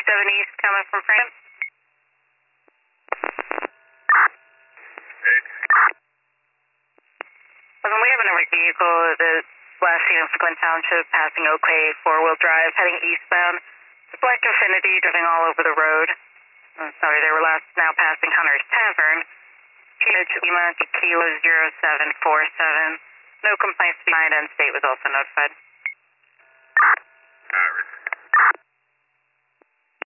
East coming from Frame. Listen, we have another vehicle that's last seen in Flint Township passing Oakley, four-wheel drive, heading eastbound. It's a black Infiniti driving all over the road. Sorry, they were last now passing Hunter's Tavern. Lima, Kilo 0747. No complaints behind, and state was also notified.